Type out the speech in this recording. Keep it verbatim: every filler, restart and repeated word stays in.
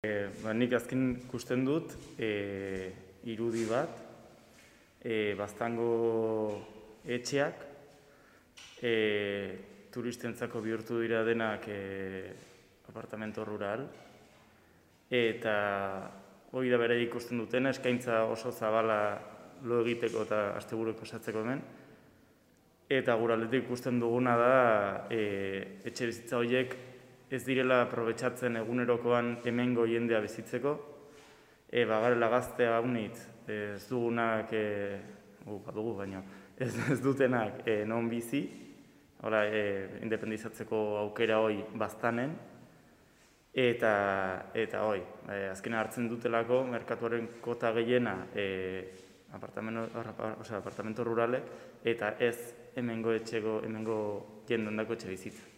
E, ba, nik azken ikusten dut e, irudi bat, e, Baztango etxeak e, turistentzako bihurtu dira denak e, apartamento rural, eta hori da bere ikusten dutena, eskaintza oso zabala lo egiteko eta asteburuko pasatzeko hemen. Eta gure aldetik ikusten duguna da e, etxe bizitza horiek ez direla aprobetxatzen egunerokoan hemengo jendea bizitzeko. E, bagarela gaztea unitz, ez dugunak, e, gu, badugu baino, ez, ez dutenak e, non bizi, hola, e, independizatzeko aukera hoi Baztanen, eta, eta hoi, e, azkena hartzen dutelako merkatuaren kota gehiena e, apartamento, o sea, apartamento ruralek, eta ez hemengo etxeko, hemengo jendondako etxe bizitza.